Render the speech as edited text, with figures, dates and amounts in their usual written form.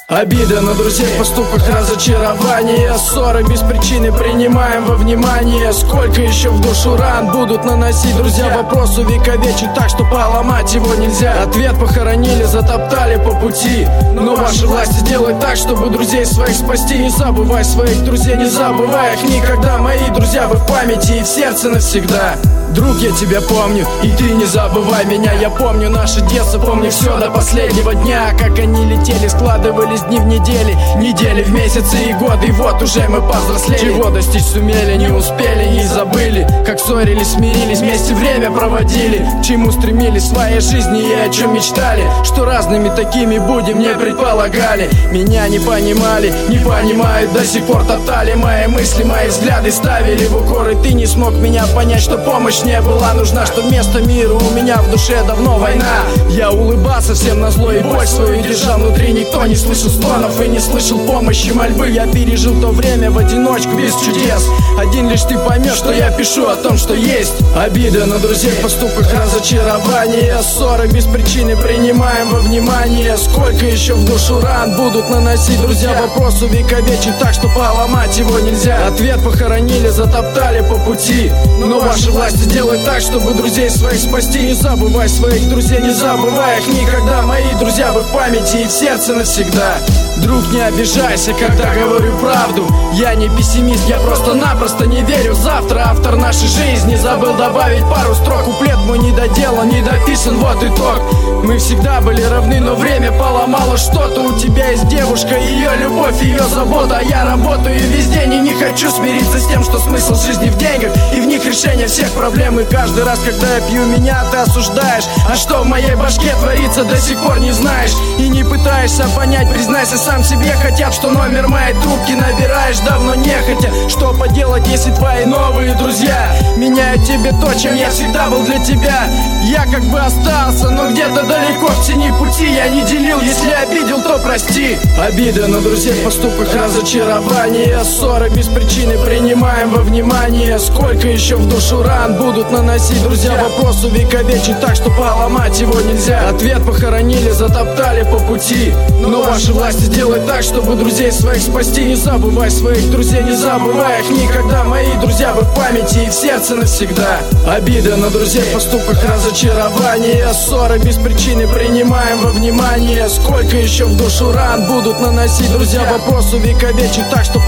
Обида на друзей, поступках разочарование, ссоры без причины принимаем во внимание. Сколько еще в душу ран будут наносить друзья? Вопрос увековечен так, что поломать его нельзя. Ответ похоронили, затоптали по пути, но ваши власти делают так, чтобы друзей своих спасти. Не забывай своих друзей, не забывай их никогда. Мои друзья, вы в памяти и в сердце навсегда. Друг, я тебя помню, и ты не забывай меня. Я помню наше детство, помню все до последнего дня. Как они летели, складывались дни в недели, недели в месяцы и годы. И вот уже мы повзрослели. Чего достичь сумели, не успели и забыли. Как ссорились, смирились, вместе время проводили. К чему стремились в своей жизни и о чем мечтали. Что разными такими будем, не предполагали. Меня не понимали, не понимают до сих пор топтали мои мысли, мои взгляды ставили в укор. И ты не смог меня понять, что помощь не была нужна, что вместо мира у меня в душе давно война. Я улыбался всем назло и боль свою держал внутри. Никто не слышал стонов и не слышал помощи, мольбы. Я пережил то время в одиночку без чудес. Один лишь ты поймешь, что я пишу о том, что есть. Обида на друзей, поступках разочарование, ссоры без причины принимаем во внимание. Сколько еще в душу ран будут наносить друзья? Вопрос увековечен так, что поломать его нельзя. Ответ похоронили, затоптали по пути, но ваши власти делают так, чтобы друзей своих спасти. Не забывай своих друзей, не забывай их никогда. Мои друзья, вы в памяти и в сердце навсегда. Друг, не обижайся, когда говорю правду. Я не пессимист, я просто-напросто не верю в завтра. Автор нашей жизни забыл добавить пару строк. Куплет мой не доделан, не дописан, вот итог. Мы всегда были равны, но время поломало что-то. У тебя есть девушка, ее любовь, ее забота. А я работаю весь день и не хочу смириться с тем, что смысл жизни в деньгах и в них решение всех проблем. И каждый раз, когда я пью, меня ты осуждаешь. А что в моей башке творится, до сих пор не знаешь. И не пытаешься понять, признайся сам себе хотя бы, что номер моей трубки набираешь давно нехотя. Что поделать, если твои новые друзья меняют тебе то, чем я всегда был для тебя? Я как бы остался, но где-то далеко в тени пути. Я не делил, если обидел, то прости. Обида на друзей, поступках разочарование, ссоры без причины принимаем во внимание. Сколько еще в душу ран будут наносить друзья? Вопрос увековечен так, что поломать его нельзя. Ответ похоронили, затоптали по пути, но ваши власти делают так, чтобы друзей своих спасти. Не забывай своих друзей, не забывай их никогда. Мои друзья, вы в памяти и в сердце навсегда. Обида на друзей, поступках разочарование, ссоры без причины принимаем во внимание. Сколько еще в душу ран будут наносить друзья? Вопрос увековечен так, что